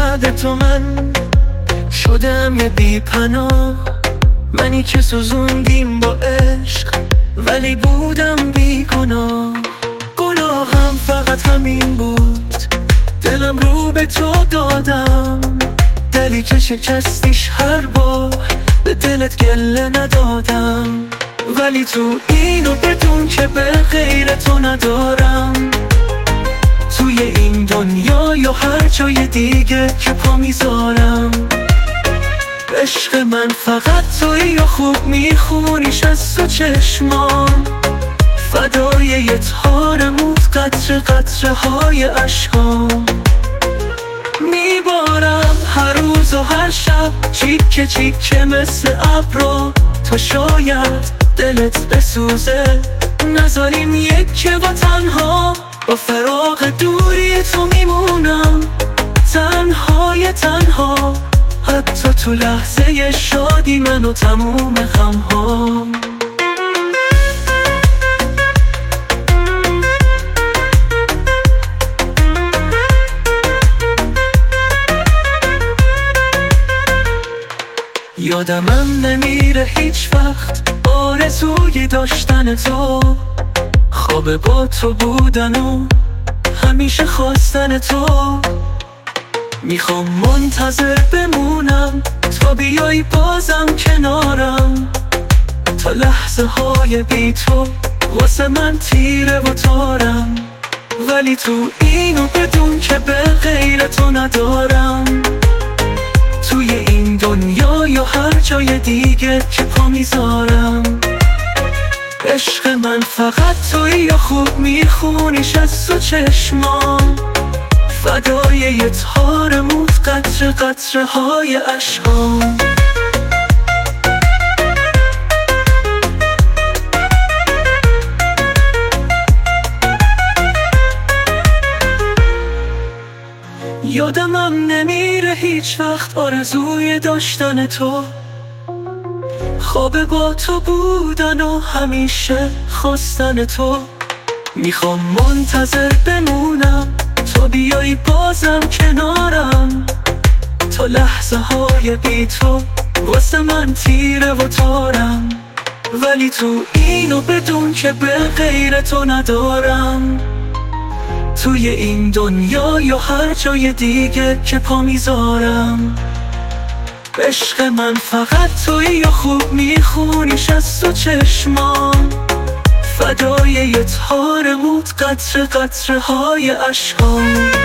بعد تو من شدم یه بی پناه، منی که سوزوندیم با عشق ولی بودم بی گناه. گناهم فقط همین بود، دلم رو به تو دادم، دلی که شکستیش هر بار به دلت گله ندادم. ولی تو اینو بدون که به غیر تو ندارم، توی این دنیا یا هر جای دیگه که پا میذارم. عشق من فقط توی یا خوب میخونیش از تو چشمام، فدای یه تارموت قطره قطره های عشقام. میبارم هر روز و هر شب چیکه چیکه مثل ابرو، تا شاید دلت بسوزه نذاریم یکه و تنها. با فراق دوری تو میمونم تنهای تنها، حتی تو لحظه شادی من و تموم غمهام. یادمم نمیره هیچ وقت آرزوی داشتن تو، خواب با تو بودن و همیشه خواستن تو. میخوام منتظر بمونم تا بیای بازم کنارم، تا لحظه های بی تو واسه من تیره و تارم. ولی تو اینو بدون که به غیر تو ندارم، توی این دنیا یا هر جای دیگه که پا میذارم. عشق من فقط توی یا خوب میخونیش از تو چشمام، فدای یه تارموت قطره قطره های عشقام. یادمم نمیره هیچ وقت آرزوی داشتن تو، خواب با تو بودن و همیشه خواستن تو. میخوام منتظر بمونم تا بیای بازم کنارم، تا لحظه های بی تو واسه من تیره و تارم. ولی تو اینو بدون که به غیر تو ندارم، توی این دنیا یا هر جای دیگه که پا میذارم. عشق من فقط توی یا خوب میخونیش از تو چشمام، فدای یه تارموت قطره قطره های عشقام.